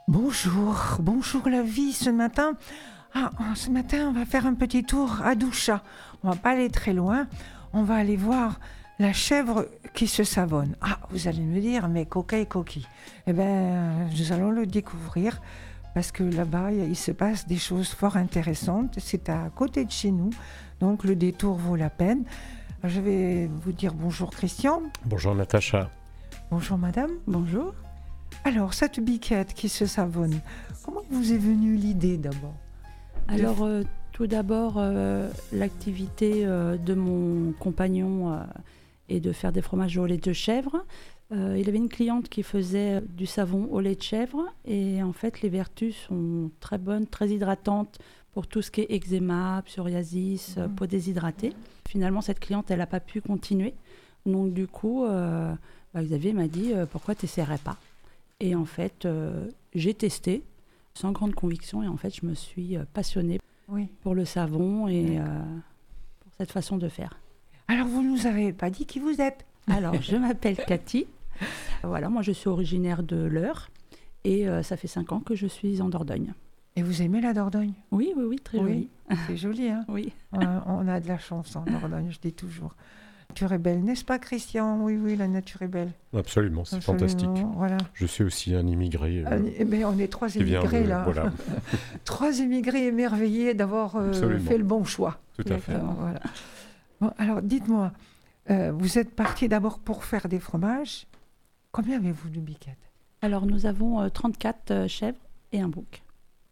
Bonjour la vie ce matin. Ce matin, on va faire un petit tour à Doucha. On va pas aller très loin. On va aller voir la chèvre qui se savonne. Vous allez me dire, mais coquille. Eh bien, nous allons le découvrir parce que là-bas, il se passe des choses fort intéressantes. C'est à côté de chez nous, donc le détour vaut la peine. Je vais vous dire bonjour Christian. Bonjour Natacha. Bonjour madame. Bonjour. Alors, cette biquette qui se savonne, comment vous est venue l'idée d'abord ? Alors, tout d'abord, l'activité de mon compagnon est de faire des fromages au lait de chèvre. Il avait une cliente qui faisait du savon au lait de chèvre et en fait, les vertus sont très bonnes, très hydratantes pour tout ce qui est eczéma, psoriasis, peau déshydratée. Finalement, cette cliente, elle n'a pas pu continuer. Donc, du coup, Xavier m'a dit « Pourquoi tu n'essaierais pas ?» Et en fait, j'ai testé sans grande conviction et en fait, je me suis passionnée pour le savon et pour cette façon de faire. Alors, vous ne nous avez pas dit qui vous êtes ? Alors, je m'appelle Cathy. Voilà, moi, je suis originaire de l'Eure et ça fait 5 ans que je suis en Dordogne. Et vous aimez la Dordogne ? Oui, très joli. C'est joli, hein ? Oui. On a de la chance en Dordogne, je dis toujours. La nature est belle, n'est-ce pas Christian ? Oui, la nature est belle. Absolument, c'est fantastique. Voilà. Je suis aussi un immigré. On est 3 immigrés là. Voilà. 3 immigrés émerveillés d'avoir fait le bon choix. Tout à fait. Voilà. Bon, alors dites-moi, vous êtes parti d'abord pour faire des fromages. Combien avez-vous de biquettes ? Alors nous avons 34 chèvres et un bouc.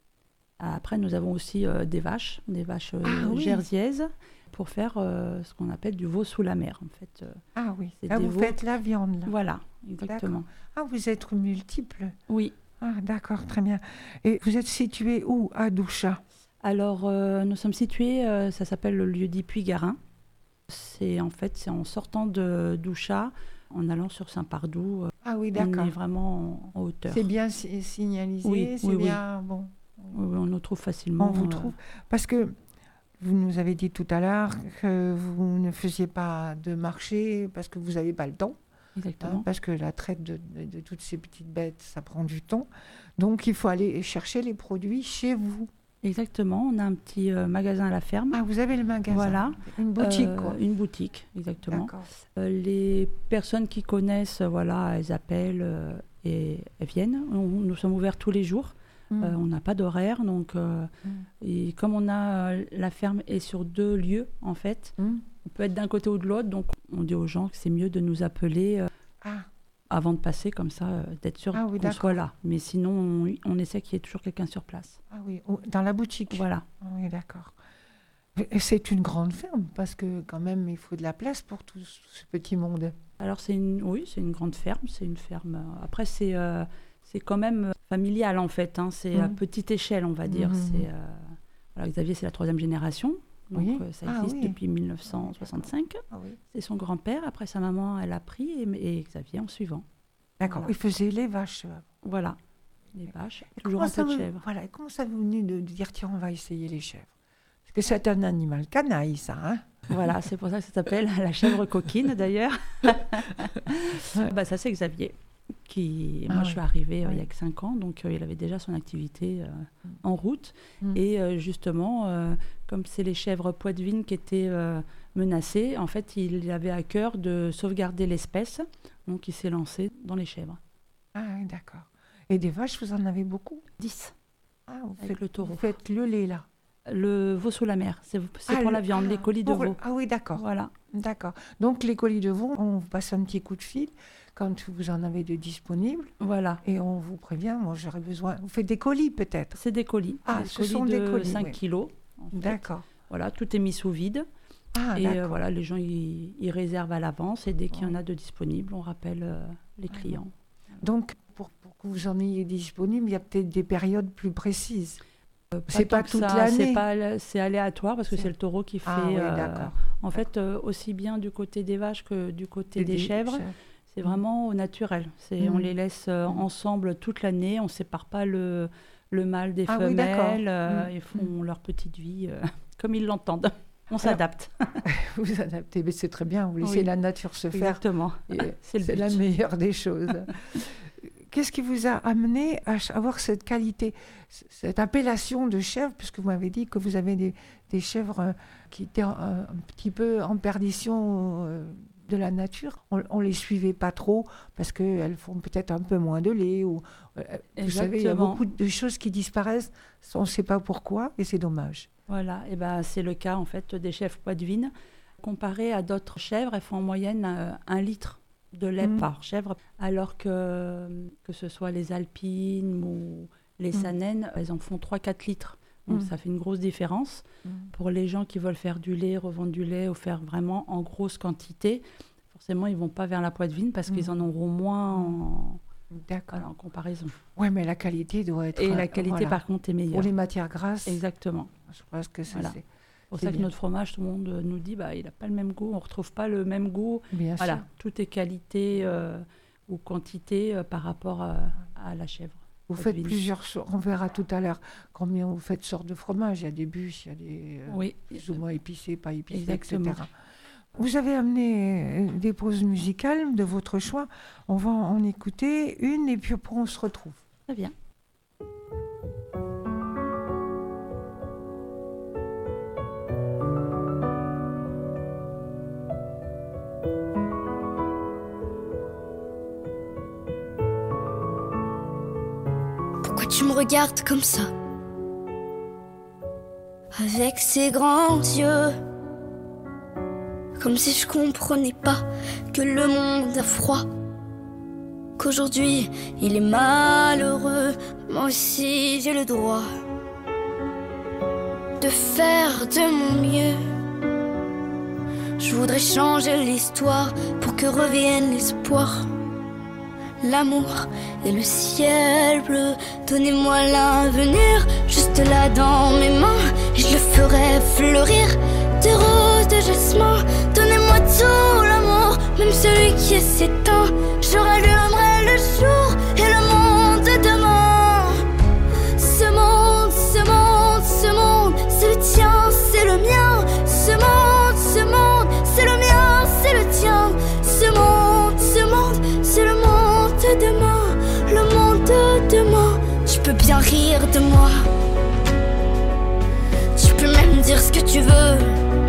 Après nous avons aussi des vaches jersiaises. Pour faire ce qu'on appelle du veau sous la mer, en fait. Vous faites la viande, là. Voilà, exactement. D'accord. Vous êtes multiples. Oui. D'accord, très bien. Et vous êtes situé où, à Doucha ? Alors, nous sommes situés, ça s'appelle le lieu-dit Puy-Garin. C'est en sortant de Doucha, en allant sur Saint-Pardoux. D'accord. On est vraiment en hauteur. C'est bien signalisé, oui, bien... Bon. Oui, on nous trouve facilement. On vous trouve. Parce que... Vous nous avez dit tout à l'heure que vous ne faisiez pas de marché parce que vous n'avez pas le temps. Exactement. Parce que la traite de toutes ces petites bêtes, ça prend du temps. Donc, il faut aller chercher les produits chez vous. Exactement. On a un petit magasin à la ferme. Vous avez le magasin. Voilà. Une boutique, quoi. Une boutique, exactement. D'accord. Les personnes qui connaissent, elles appellent et elles viennent. Nous sommes ouverts tous les jours. On n'a pas d'horaire, donc et comme on a la ferme est sur 2 lieux en fait, on peut être d'un côté ou de l'autre, donc on dit aux gens que c'est mieux de nous appeler avant de passer comme ça, d'être sûr qu'on soit là. Mais sinon, on essaie qu'il y ait toujours quelqu'un sur place. Dans la boutique. Voilà. Oui, d'accord. Et c'est une grande ferme parce que quand même il faut de la place pour tout ce petit monde. Alors c'est une grande ferme, c'est une ferme. Après c'est quand même familial en fait, c'est à petite échelle on va dire. Xavier c'est la 3e génération, donc ça existe depuis 1965. C'est son grand-père, après sa maman elle a pris et Xavier en suivant. D'accord, il faisait les vaches. Voilà, les vaches, toujours un peu de chèvres. Voilà, et comment ça vous venu de dire tiens on va essayer les chèvres ? Parce que c'est un animal canaille ça, hein ? Voilà, c'est pour ça que ça s'appelle la chèvre coquine d'ailleurs. Ça c'est Xavier. Moi je suis arrivée il y a que 5 ans, donc il avait déjà son activité en route. Et justement, comme c'est les chèvres poitevines qui étaient menacées, en fait il avait à cœur de sauvegarder l'espèce, donc il s'est lancé dans les chèvres. D'accord. Et des vaches, vous en avez beaucoup ? 10. Avec le taureau. Vous faites le lait là ? Le veau sous la mer, c'est pour la viande, les colis de veau. D'accord. Voilà. D'accord. Donc les colis de veau, on vous passe un petit coup de fil quand vous en avez de disponibles. Voilà. Et on vous prévient, moi j'aurais besoin... Vous faites des colis peut-être ? C'est des colis. Ce sont des colis 5 kilos. En fait. D'accord. Voilà, tout est mis sous vide. Et les gens ils réservent à l'avance et dès qu'il y en a de disponibles, on rappelle les clients. Donc pour que vous en ayez disponible, il y a peut-être des périodes plus précises. C'est pas toute l'année. C'est aléatoire parce que c'est le taureau qui fait. En fait, aussi bien du côté des vaches que du côté des chèvres, c'est vraiment au naturel. On les laisse ensemble toute l'année. On ne sépare pas le mâle des femelles. Ils font leur petite vie comme ils l'entendent. On s'adapte. Vous adaptez, mais c'est très bien. Vous laissez la nature se faire. Exactement. C'est la meilleure des choses. qu'est-ce qui vous a amené à avoir cette qualité, cette appellation de chèvre, puisque vous m'avez dit que vous avez des chèvres qui étaient un petit peu en perdition de la nature. On les suivait pas trop parce qu'elles font peut-être un peu moins de lait. Vous savez, il y a beaucoup de choses qui disparaissent, on ne sait pas pourquoi, et c'est dommage. Voilà, et c'est le cas en fait des chèvres poitevines. Comparé à d'autres chèvres, elles font en moyenne 1 litre de lait par chèvre, alors que ce soit les alpines ou les sanaines, elles en font 3-4 litres. Donc ça fait une grosse différence. Pour les gens qui veulent faire du lait, revendre du lait ou faire vraiment en grosse quantité, forcément ils ne vont pas vers la poitevine parce qu'ils en auront moins en comparaison. Oui, mais la qualité doit être... Et la qualité par contre est meilleure. Pour les matières grasses. Exactement. Je pense que c'est... Voilà. C'est pour ça que notre fromage, tout le monde nous dit il n'a pas le même goût, on ne retrouve pas le même goût. Bien sûr. Tout est qualité ou quantité par rapport à la chèvre. Vous faites plusieurs sortes, on verra tout à l'heure combien vous faites de sortes de fromage. Il y a des bûches, il y a des plus ou moins épicés, pas épicés, exactement. etc. Vous avez amené des pauses musicales de votre choix. On va en écouter une et puis après on se retrouve. Très bien. Tu me regardes comme ça, avec ces grands yeux, comme si je comprenais pas que le monde a froid, qu'aujourd'hui il est malheureux. Moi aussi j'ai le droit de faire de mon mieux. Je voudrais changer l'histoire pour que revienne l'espoir, l'amour et le ciel bleu. Donnez-moi l'avenir, juste là dans mes mains, et je le ferai fleurir. Des roses, de jasmin, donnez-moi tout l'amour, même celui qui est s'éteint. Je rallumerai le jour et le monde de demain. Ce monde, ce monde, ce monde, c'est le tien, c'est le mien. Ce monde, c'est le mien, c'est le tien. Ce monde, c'est le monde de demain, le monde de demain. Tu peux bien rire de moi, tu peux même dire ce que tu veux.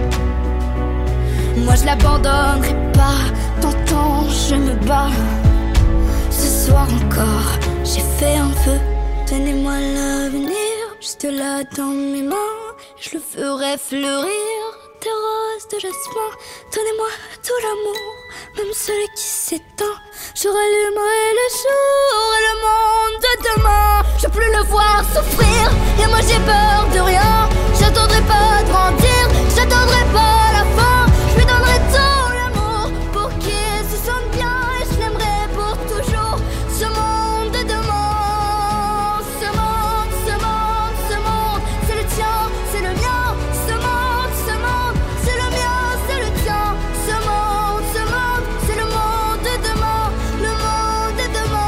Moi je l'abandonnerai pas, t'entends, je me bats. Ce soir encore, j'ai fait un feu. Donnez-moi l'avenir, juste là dans mes mains, je le ferai fleurir. Des roses, de jasmin, donnez-moi tout l'amour, même celui qui s'éteint. Je rallumerai le jour et le monde de demain. Je veux plus le voir souffrir, et moi j'ai peur de rien. J'attendrai pas de grandir, j'attendrai pas la fin. Je lui donnerai tout l'amour pour qu'il se sente bien, et je l'aimerai pour toujours. Ce monde de demain, ce monde, ce monde, ce monde, c'est le tien, c'est le mien. Ce monde, c'est le mien, c'est le tien. Ce monde, c'est le monde de demain, le monde de demain.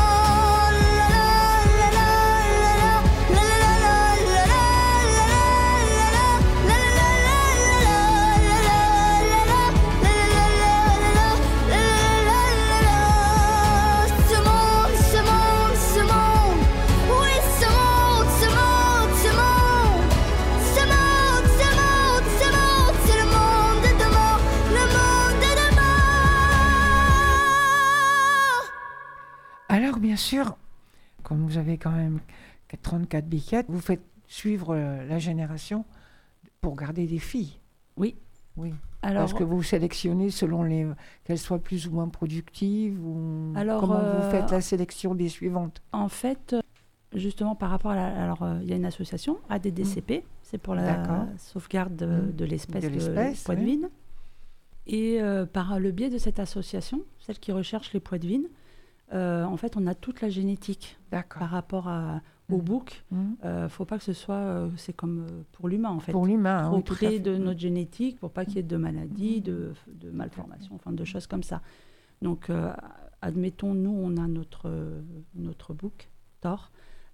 Alors, bien sûr, comme vous avez quand même 34 biquettes, vous faites suivre la génération pour garder des filles. Oui. Oui. Alors, parce que vous sélectionnez selon qu'elles soient plus ou moins productives ou alors, comment vous faites la sélection des suivantes? En fait, justement, par rapport à il y a une association, ADDCP, c'est pour la sauvegarde de l'espèce de poitevine. Oui. Et par le biais de cette association, celle qui recherche les poitevines, en fait, on a toute la génétique par rapport au bouc. Faut pas que ce soit, c'est comme pour l'humain en fait. Pour l'humain, trop près de notre génétique, pour pas qu'il y ait de maladies, de malformations, enfin de choses comme ça. Donc, admettons, nous, on a notre bouc, Thor.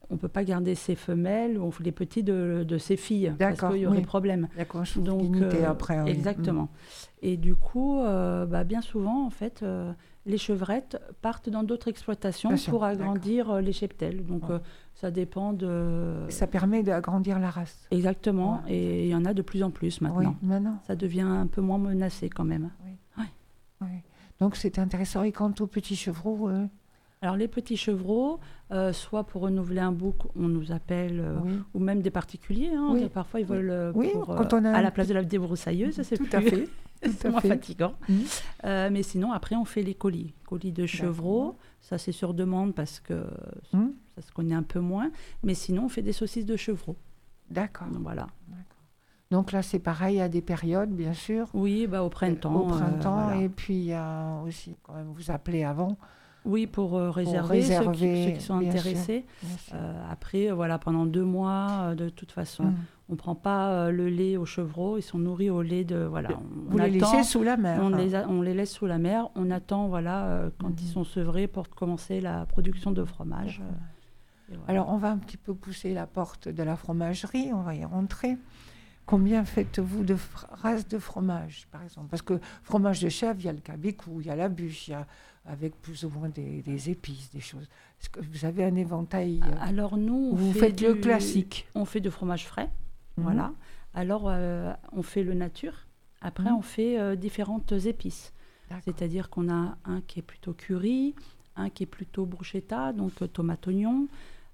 on ne peut pas garder ses femelles ou les petits de ses filles, parce qu'il y aurait problème. D'accord, je trouve limité après. Exactement. Et du coup, bien souvent, en fait, les chevrettes partent dans d'autres exploitations pour agrandir les cheptels. Donc, ça dépend de... Ça permet d'agrandir la race. Exactement. Ouais. Et il y en a de plus en plus maintenant. Oui, maintenant. Ça devient un peu moins menacé quand même. Oui. Ouais. Ouais. Donc, c'est intéressant. Et quant aux petits chevreaux Alors, les petits chevreaux, soit pour renouveler un bouc, on nous appelle, ou même des particuliers. Hein, parfois, ils veulent à la place de la débroussailleuse, c'est tout plus... à fait. C'est moins fatigant. Mais sinon, après, on fait les colis. Colis de chevreaux, ça c'est sur demande parce que ça se connaît un peu moins. Mais sinon, on fait des saucisses de chevreaux. D'accord. Voilà. D'accord. Donc là, c'est pareil à des périodes, bien sûr. Oui, au printemps. Au printemps, voilà. Et puis il y a aussi, quand même, vous appelez avant. Oui, pour réserver ceux qui sont intéressés. Bien sûr. Après, pendant 2 mois, de toute façon, on ne prend pas le lait aux chevreaux. Ils sont nourris au lait de... Vous les laissez sous la mer. On les laisse sous la mer. On attend quand ils sont sevrés pour commencer la production de fromage. Alors, on va un petit peu pousser la porte de la fromagerie. On va y rentrer. Combien faites-vous de races de fromage, par exemple? Parce que fromage de chèvre, il y a le cabécou, il y a la bûche, il y a avec plus ou moins des épices, des choses. Est-ce que vous avez un éventail? Alors nous, vous faites le classique. On fait du fromage frais, voilà. Alors on fait le nature. Après, on fait différentes épices. D'accord. C'est-à-dire qu'on a un qui est plutôt curry, un qui est plutôt bruschetta, donc tomate oignon,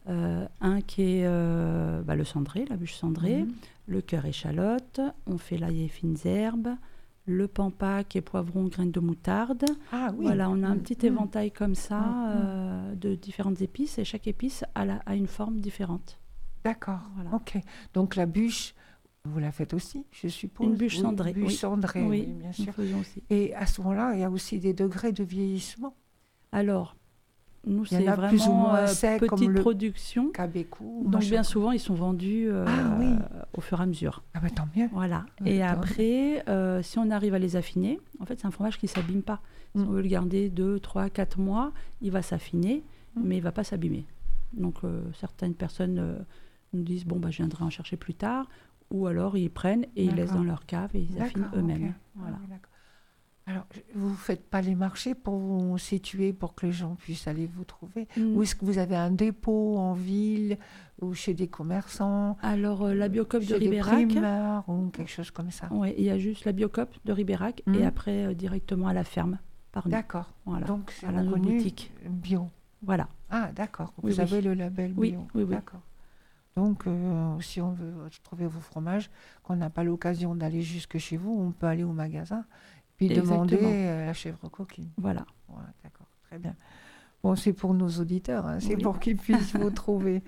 un qui est le cendré, la bûche cendrée, le cœur échalote. On fait l'ail et fines herbes. Le pampa qui est poivron, graines de moutarde. Ah oui. Voilà, on a un petit éventail comme ça de différentes épices et chaque épice a une forme différente. D'accord, voilà. Ok. Donc la bûche, vous la faites aussi, je suppose? Une bûche cendrée. Une bûche cendrée, oui, bien sûr. Nous faisons aussi. Et à ce moment-là, il y a aussi des degrés de vieillissement? Alors, nous, c'est vraiment plus ou moins sec, petite production. Cabécou. Donc, bien souvent, ils sont vendus au fur et à mesure. Ah bah tant mieux. Voilà. Et après, si on arrive à les affiner, en fait, c'est un fromage qui ne s'abîme pas. Si on veut le garder 2, 3, 4 mois, il va s'affiner, mais il ne va pas s'abîmer. Donc, certaines personnes nous disent, je viendrai en chercher plus tard. Ou alors, ils prennent et ils laissent dans leur cave et ils affinent eux-mêmes. Okay. Voilà. Alors, vous ne faites pas les marchés pour vous situer, pour que les gens puissent aller vous trouver? Ou est-ce que vous avez un dépôt en ville ou chez des commerçants? Alors, la Biocoop de Ribérac. Chez des primeurs ou quelque chose comme ça? Oui, il y a juste la Biocoop de Ribérac et après, directement à la ferme. D'accord. Voilà. Donc, c'est à la boutique bio. Voilà. Ah, d'accord. Vous avez le label bio. Oui. D'accord. Donc, si on veut trouver vos fromages, qu'on n'a pas l'occasion d'aller jusque chez vous, on peut aller au magasin puis demander la chèvre coquine. Voilà. D'accord, très bien. Bon, c'est pour nos auditeurs, c'est pour qu'ils puissent vous trouver.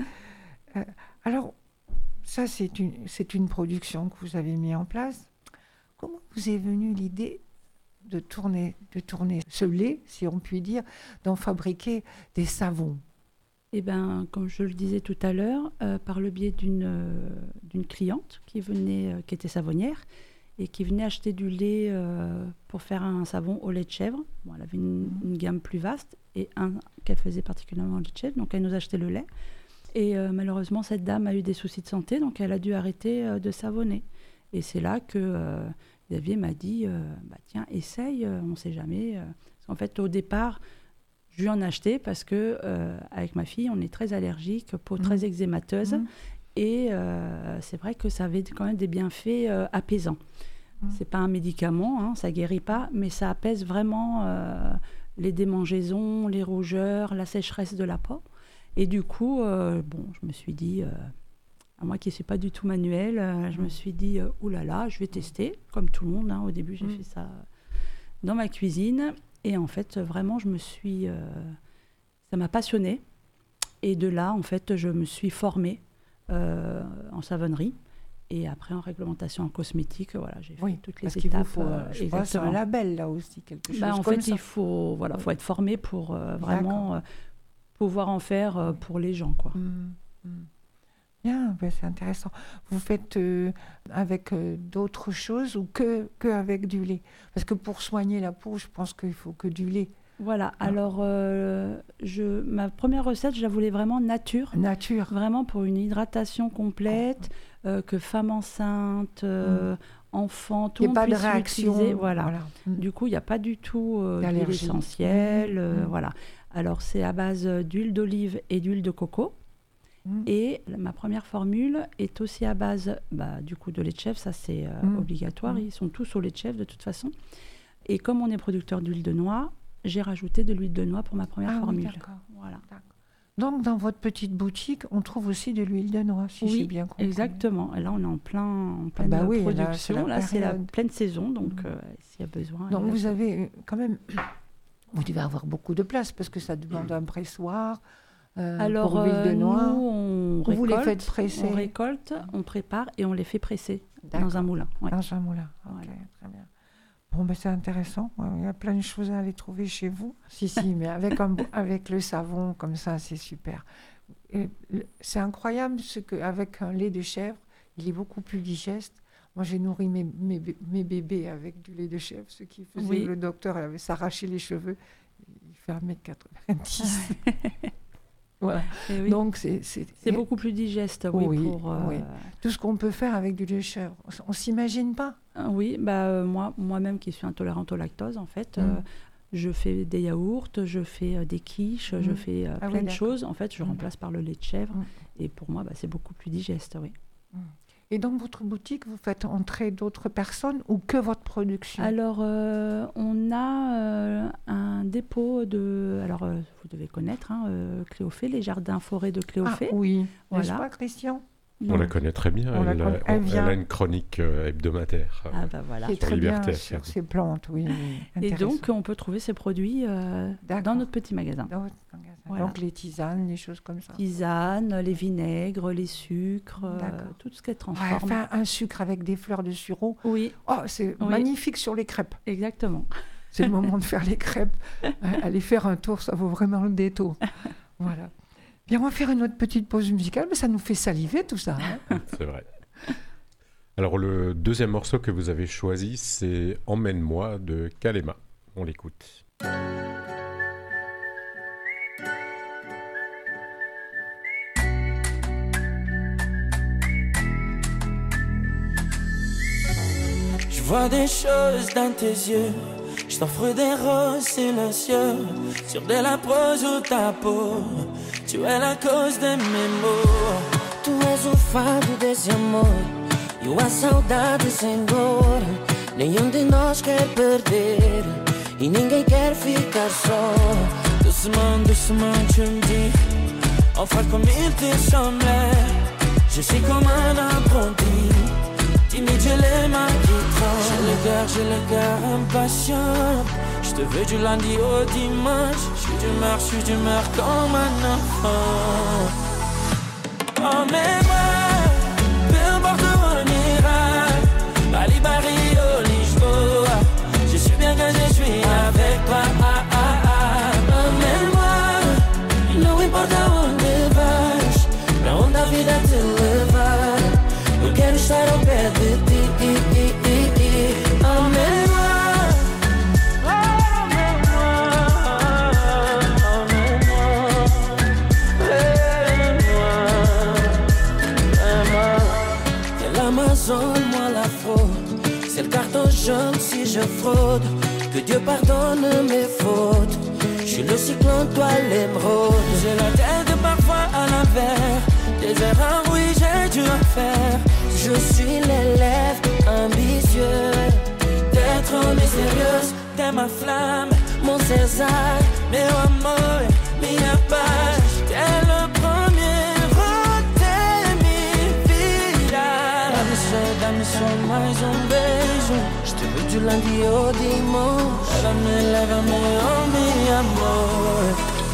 Alors, ça, c'est une production que vous avez mis en place. Comment vous est venue l'idée de tourner ce lait, si on peut dire, d'en fabriquer des savons? Eh bien, comme je le disais tout à l'heure, par le biais d'une cliente qui était savonnière et qui venait acheter du lait pour faire un savon au lait de chèvre. Bon, elle avait une gamme plus vaste et un qu'elle faisait particulièrement au lait de chèvre, donc elle nous achetait le lait. Et malheureusement, cette dame a eu des soucis de santé, donc elle a dû arrêter de savonner. Et c'est là que Xavier m'a dit, tiens, essaye, on ne sait jamais. Parce qu'en fait, au départ, je lui en ai acheté parce que avec ma fille, on est très allergique, peau très eczémateuse, et c'est vrai que ça avait quand même des bienfaits apaisants. C'est pas un médicament, ça guérit pas, mais ça apaise vraiment les démangeaisons, les rougeurs, la sécheresse de la peau. Et du coup, je me suis dit, à moi qui ne suis pas du tout manuelle, je me suis dit, oulala, je vais tester, comme tout le monde. Au début, j'ai fait ça dans ma cuisine. Et en fait, vraiment, ça m'a passionnée. Et de là, en fait, je me suis formée en savonnerie. Et après, en réglementation en cosmétique, j'ai fait toutes les étapes. Je pense un label, là aussi, quelque chose en comme fait, ça. il faut être formé pour vraiment pouvoir en faire pour les gens, quoi. Bien, c'est intéressant. Vous faites avec d'autres choses ou que avec du lait? Parce que pour soigner la peau, je pense qu'il faut que du lait. Voilà, alors ma première recette, je la voulais vraiment nature. Nature. Vraiment pour une hydratation complète, que femme enceinte, enfant, tout le monde puisse l'utiliser. réaction. Voilà. Du coup, il n'y a pas du tout d'huile essentielle. Voilà. Alors, c'est à base d'huile d'olive et d'huile de coco. Et ma première formule est aussi à base du coup de lait de chèvre, ça c'est obligatoire, ils sont tous au lait de chèvre de toute façon. Et comme on est producteur d'huile de noix, j'ai rajouté de l'huile de noix pour ma première formule. Oui, d'accord. Voilà. D'accord. Donc dans votre petite boutique, on trouve aussi de l'huile de noix, si j'ai bien compris. Exactement. Et là, on est en pleine production. Là, c'est la pleine saison, donc s'il y a besoin. Donc vous avez quand même, vous devez avoir beaucoup de place parce que ça demande un pressoir. Alors, pour l'huile de noix, nous, vous les faites presser. On récolte, on prépare et on les fait presser dans un moulin. Ouais. Dans un moulin, ok, Voilà. très bien. Bon, c'est intéressant. Il y a plein de choses à aller trouver chez vous. Si, mais avec le savon, comme ça, c'est super. Et c'est incroyable qu'avec un lait de chèvre, il est beaucoup plus digeste. Moi, j'ai nourri mes bébés avec du lait de chèvre, ce qui faisait le docteur avait s'arraché les cheveux. Il fait 1m90. Voilà. Oui. Donc, c'est beaucoup plus digeste. Oui. Tout ce qu'on peut faire avec du lait de chèvre, on ne s'imagine pas. Oui, moi-même qui suis intolérante au lactose, en fait, je fais des yaourts, je fais des quiches, je fais plein de choses. En fait, je remplace par le lait de chèvre. Et pour moi, c'est beaucoup plus digeste, oui. Et dans votre boutique, vous faites entrer d'autres personnes ou que votre production? Alors, on a un dépôt de... Alors, vous devez connaître Cléophée, les jardins forêts de Cléophée. Ah oui, voilà. N'est-ce pas, Christian? On la connaît très bien. Elle a une chronique hebdomadaire. Voilà. Qui est très bien sur ces plantes, oui. Et donc, on peut trouver ces produits dans notre petit magasin. Dans votre magasin. Voilà. Donc, les tisanes, les choses comme ça. Tisanes, les vinaigres, les sucres, tout ce qu'elle transforme. Enfin, un sucre avec des fleurs de sureau. Oui. Oh, c'est magnifique sur les crêpes. Exactement. C'est le moment de faire les crêpes. Aller faire un tour, ça vaut vraiment le détour. Voilà. Bien, on va faire une autre petite pause musicale, mais ça nous fait saliver tout ça. C'est vrai. Alors, le deuxième morceau que vous avez choisi, c'est Emmène-moi de Kalema. On l'écoute. Je vois des choses dans tes yeux. Je t'offre des roses silencieux sur de la prose ou ta peau. Tu es la cause de mes maux. Tu és o fado desse amor e a saudade sem dor. Nenhum de nós quer perder e ninguém quer ficar só. Doucement, doucement tu me dis, enfin comme il te semblait. Je suis comme un apprenti, timide je l'aime à qui tremble. J'ai le cœur impatient. Je te veux du lundi au dimanche. Je suis d'humeur comme un enfant. Emmène-moi, peu importe où on ira. Bali, Bari, au Lisboa. Je suis bien quand je suis avec toi. Emmène-moi, não importa onde vais, pra onde a vida te levar. Eu quero estar ao pé de ti. Emmène-moi. Moi la fraude, c'est le carton jaune si je fraude. Que Dieu pardonne mes fautes. Je suis le cyclone, toi l'émeraude. J'ai la tête parfois à l'envers. Des erreurs, oui, j'ai dû en faire. Je suis l'élève ambitieux. T'es trop mystérieuse, t'es ma flamme, mon César. Meu amor, minha paz. T'es le premier. Dá-me só mais beijo. Je te veux du lundi au dimanche. Lève-me, oh mi amor.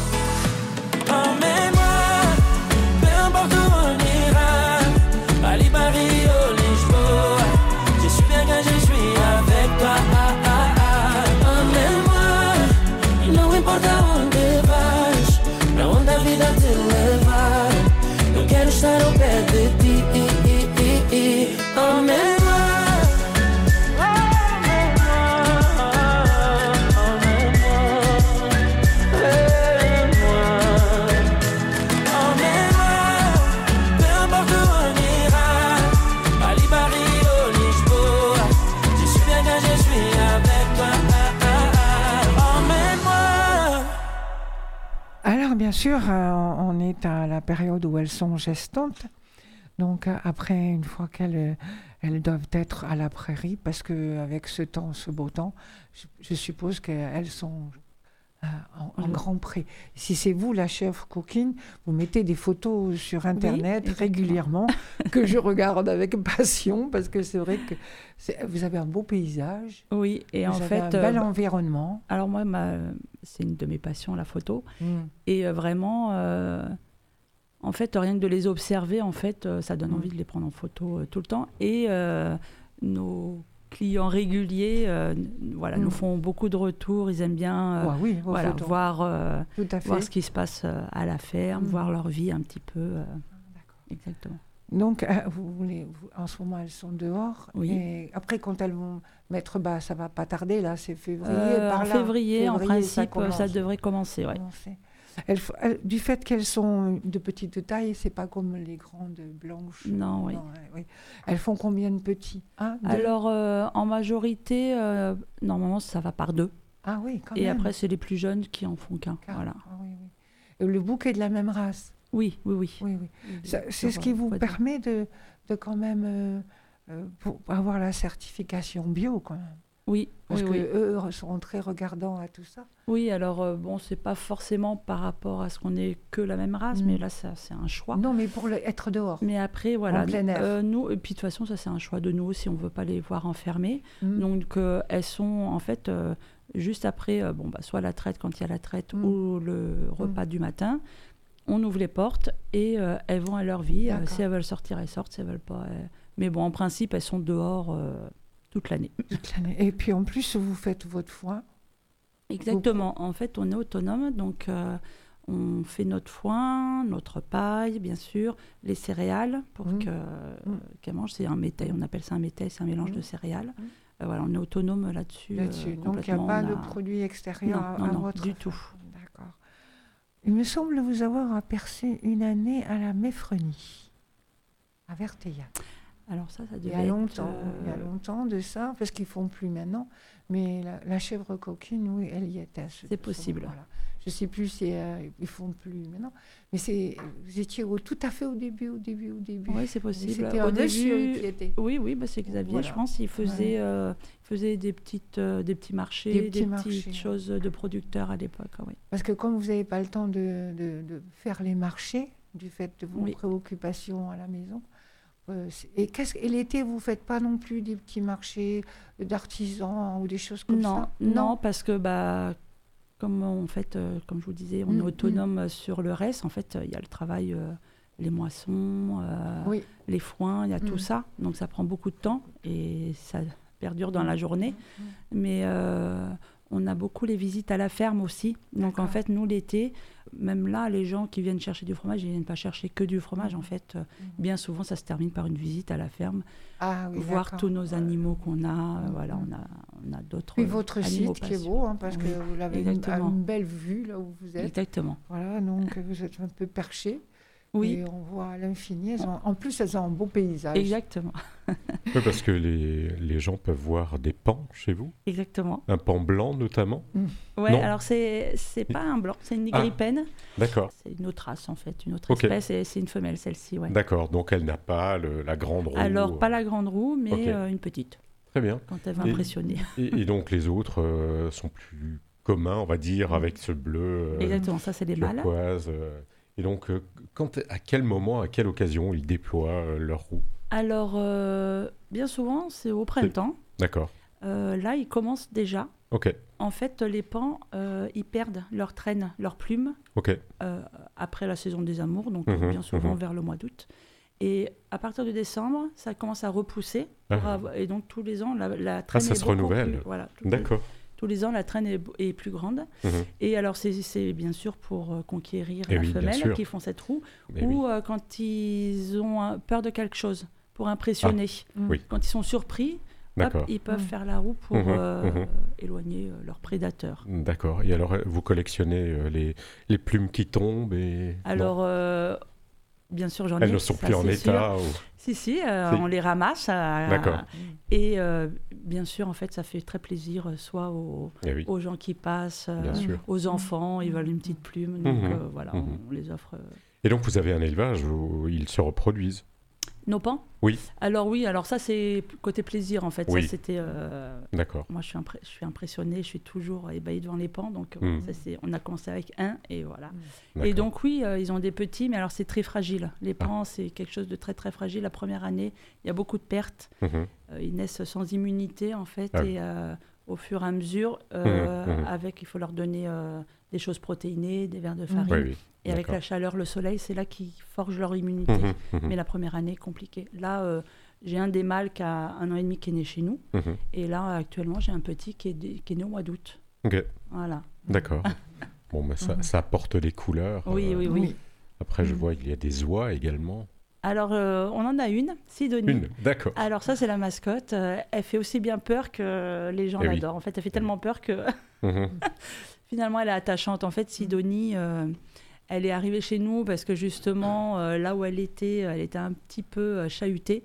Emmène-moi, peu importe où on ira. Bali, Bari, au Lisboa. Je suis bien quand je suis avec toi. Emmène-moi, não importa onde vais, pra onde a vida te levar. Eu quero estar ao pé de ti. Emmène-moi. Emmène-moi. bien sûr, on est à la période où elles sont gestantes. Donc après, une fois qu'elles doivent être à la prairie, parce qu'avec ce temps, ce beau temps, je suppose qu'elles sont en grand pré. Si c'est vous, la chèvre coquine, vous mettez des photos sur Internet régulièrement, que je regarde avec passion, parce que c'est vrai que vous avez un beau paysage. Oui, et vous avez un bel environnement. Alors moi, c'est une de mes passions, la photo. Et vraiment... en fait, rien que de les observer, en fait, ça donne envie de les prendre en photo tout le temps. Et nos clients réguliers nous font beaucoup de retours. Ils aiment bien voir ce qui se passe à la ferme, voir leur vie un petit peu. Exactement. Donc, en ce moment, elles sont dehors. Oui. Et après, quand elles vont mettre bas, ça ne va pas tarder, là, c'est février. Février, en principe, ça devrait commencer. Ouais. Du fait qu'elles sont de petite taille, c'est pas comme les grandes blanches. Non, oui. Oui. Elles font combien de petits? Alors, en majorité, normalement, ça va par 2. Ah oui, quand même. Et même. après, c'est les plus jeunes qui en font qu'un. Voilà. Ah, oui. Et le bouc est de la même race? Oui. C'est ce qui vous permet de quand même pour avoir la certification bio, quand même. Oui, parce qu'eux sont très regardants à tout ça. Oui, alors c'est pas forcément par rapport à ce qu'on est que la même race, mais là c'est un choix. Non, mais pour être dehors. Mais après voilà, en plein air. Nous et puis de toute façon ça c'est un choix de nous si on veut pas les voir enfermées. Donc elles sont en fait juste après soit la traite quand il y a la traite ou le repas du matin. On ouvre les portes et elles vont à leur vie. Si elles veulent sortir, elles sortent. Si elles veulent pas, mais bon en principe elles sont dehors. Toute l'année. Et puis en plus, vous faites votre foin. Exactement. En fait, on est autonome, donc on fait notre foin, notre paille, bien sûr, les céréales pour qu'elles mangent. C'est un métail, on appelle ça un métail, c'est un mélange de céréales. Voilà, on est autonome là-dessus. Donc il n'y a pas de produits extérieurs à votre du tout. D'accord. Il me semble vous avoir aperçu une année à la Méfrenie, à Verteillat. Alors ça devait il y a longtemps de ça, parce qu'ils ne font plus maintenant. Mais la chèvre coquine, oui, elle y était. C'est possible. Voilà. Je ne sais plus si ils ne font plus maintenant. Mais vous étiez tout à fait au début. Oui, c'est possible. C'était un monsieur qui était. Oui, c'est Xavier, voilà. Je pense. Il faisait des petits marchés, des petites choses de producteurs à l'époque. Oui. Parce que comme vous n'avez pas le temps de faire les marchés, du fait de vos préoccupations à la maison, et l'été, vous ne faites pas non plus des petits marchés d'artisans ou des choses comme ça? Non, parce que comme je vous disais, on est autonome sur le reste. En fait, il y a le travail, les moissons, les foins, il y a tout ça. Donc ça prend beaucoup de temps et ça perdure dans la journée. Mais on a beaucoup les visites à la ferme aussi. Donc en fait, nous, l'été, même là, les gens qui viennent chercher du fromage, ils ne viennent pas chercher que du fromage. En fait, bien souvent, ça se termine par une visite à la ferme, voir tous nos animaux qu'on a. Voilà, on a d'autres animaux. Et votre site qui est beau, parce que vous avez une belle vue là où vous êtes. Exactement. Voilà, donc vous êtes un peu perché. Oui. Et on voit à l'infini. En plus, elles ont un beau paysage. Exactement. Oui, parce que les gens peuvent voir des pans chez vous. Exactement. Un pan blanc, notamment. Oui, alors c'est pas un blanc, c'est une nigripen. D'accord. C'est une autre race, en fait, une autre espèce, et c'est une femelle, celle-ci. Ouais. D'accord, donc elle n'a pas la grande roue. Alors, pas la grande roue, mais une petite. Très bien. Quand elle va impressionner. Et donc, les autres sont plus communs, on va dire, avec ce bleu. Exactement, ça, c'est des mâles. Et donc, à quel moment, à quelle occasion ils déploient leur roue? Alors, bien souvent, c'est au printemps. D'accord. Là, ils commencent déjà. Ok. En fait, les pans, ils perdent leur traîne, leurs plumes après la saison des amours, donc bien souvent vers le mois d'août. Et à partir de décembre, ça commence à repousser. Et donc, tous les ans, la traîne ça est se renouvelle. D'accord. Tous les ans, la traîne est plus grande. Et alors, c'est bien sûr pour conquérir la femelle qui font cette roue, ou quand ils ont peur de quelque chose, pour impressionner. Quand ils sont surpris, ils peuvent faire la roue pour éloigner leurs prédateurs. D'accord. Et alors, vous collectionnez les plumes qui tombent Alors, Bien sûr, j'en ai. Elles ne sont ça, plus en c'est état sûr. Si, on les ramasse. D'accord. Et bien sûr, en fait, ça fait très plaisir, soit aux gens qui passent, aux enfants, ils veulent une petite plume. Donc voilà, on les offre. Et donc, vous avez un élevage où ils se reproduisent? Nos pans? Oui. Alors ça, c'est côté plaisir, en fait. Oui. Ça, c'était... D'accord. Moi, je suis impressionnée, je suis toujours ébahie devant les pans. Donc, on a commencé avec un, et voilà. D'accord. Et donc, oui, ils ont des petits, mais alors, c'est très fragile. Les pans, c'est quelque chose de très, très fragile. La première année, il y a beaucoup de pertes. Ils naissent sans immunité, en fait. Et au fur et à mesure, il faut leur donner des choses protéinées, des verres de farine. Et avec la chaleur, le soleil, c'est là qu'ils forgent leur immunité. Mais la première année, compliquée. Là, j'ai un des mâles qui a 1 an et demi qui est né chez nous. Et là, actuellement, j'ai un petit qui est né au mois d'août. Ok. Voilà. D'accord. Bon, mais ça apporte les couleurs. Oui. Après, je vois qu'il y a des oies également. Alors, on en a une, Sidonie. Une, d'accord. Alors ça, c'est la mascotte. Elle fait aussi bien peur que les gens l'adorent. En fait, elle fait tellement peur que finalement, elle est attachante. En fait, Sidonie... elle est arrivée chez nous parce que justement, là où elle était un petit peu chahutée.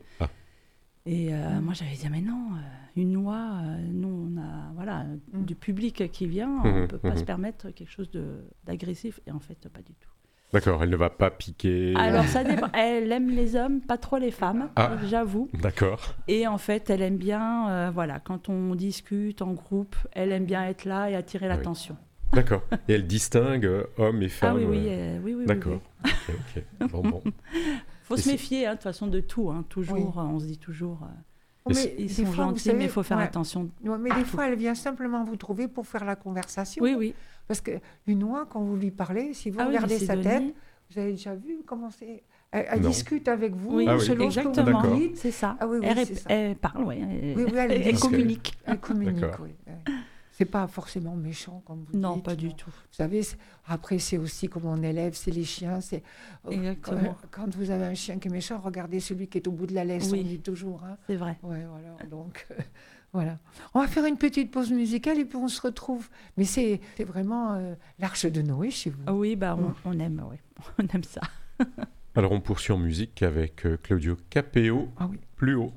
Et moi, j'avais dit, mais non, une oie, nous, on a du public qui vient, on ne peut pas se permettre quelque chose d'agressif. Et en fait, pas du tout. D'accord, elle ne va pas piquer. Alors, ça dépend. Elle aime les hommes, pas trop les femmes, j'avoue. D'accord. Et en fait, elle aime bien, quand on discute en groupe, elle aime bien être là et attirer l'attention. D'accord. Et elle distingue hommes et femmes. Oui. D'accord. Ok. Bon. Faut se méfier, de toute façon, de tout. Toujours, on se dit toujours. Ils sont gentils, mais il faut faire attention. Mais des fois, elle vient simplement vous trouver pour faire la conversation. Oui. Parce qu'une oie, quand vous lui parlez, si vous regardez sa tête, vous avez déjà vu comment c'est. Elle discute avec vous, selon exactement. Ce que vous dites. C'est ça. C'est ça. Elle parle, elle communique. Elle communique, C'est pas forcément méchant, comme vous dites. Non, pas du tout. Vous savez, après, c'est aussi comme on élève, c'est les chiens. Exactement. Quand vous avez un chien qui est méchant, regardez celui qui est au bout de la laisse, on dit toujours. C'est vrai. Donc, voilà. On va faire une petite pause musicale et puis on se retrouve. Mais c'est vraiment l'arche de Noé chez vous. Oui, on aime, on aime ça. Alors, on poursuit en musique avec Claudio Capéo, Plus haut.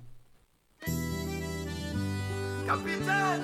Capitaine!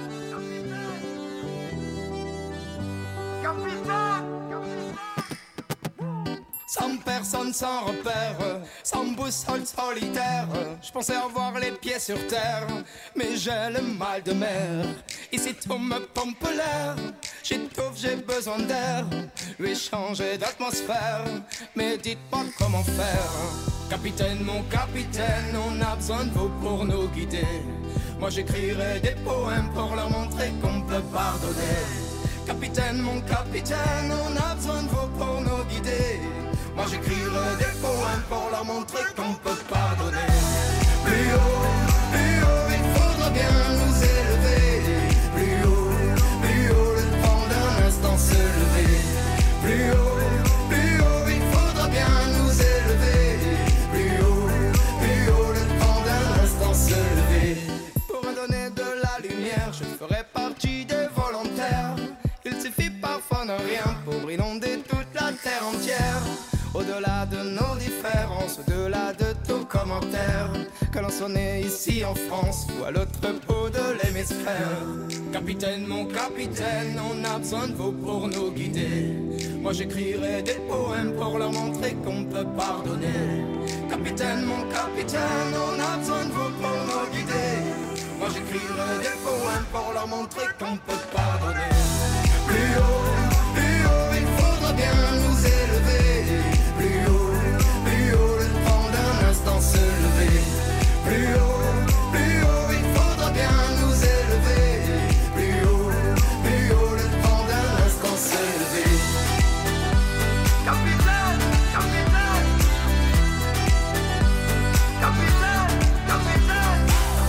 Sans personne, sans repère, sans boussole solitaire, je pensais avoir les pieds sur terre, mais j'ai le mal de mer. Ici tout me pompe l'air, j'étouffe, j'ai besoin d'air, lui changer d'atmosphère, mais dites-moi comment faire. Capitaine, mon capitaine, on a besoin de vous pour nous guider. Moi j'écrirai des poèmes pour leur montrer qu'on peut pardonner. Capitaine, mon capitaine, on a besoin de vous pour nous guider. Moi j'écrirai des poèmes pour leur montrer qu'on peut pardonner. Plus haut, il faudra bien nous élever. Plus haut, le temps d'un instant se lever. Plus haut, il faudra bien nous élever. Plus haut, le temps d'un instant se lever. Pour donner de la lumière, je ferai partie des volontaires. Il suffit parfois de rien pour inonder toute la terre entière. Au-delà de nos différences, au-delà de tout commentaire, que l'on soit né ici en France ou à l'autre bout de l'hémisphère. Capitaine, mon capitaine, on a besoin de vous pour nous guider. Moi j'écrirai des poèmes pour leur montrer qu'on peut pardonner. Capitaine, mon capitaine, on a besoin de vous pour nous guider. Moi j'écrirai des poèmes pour leur montrer qu'on peut pardonner. Plus haut, il faudra bien nous élever. Plus haut, le temps d'un instant se lever. Plus haut, il faudra bien nous élever. Plus haut, le temps d'un instant se lever. Capitaine, capitaine, capitaine, capitaine.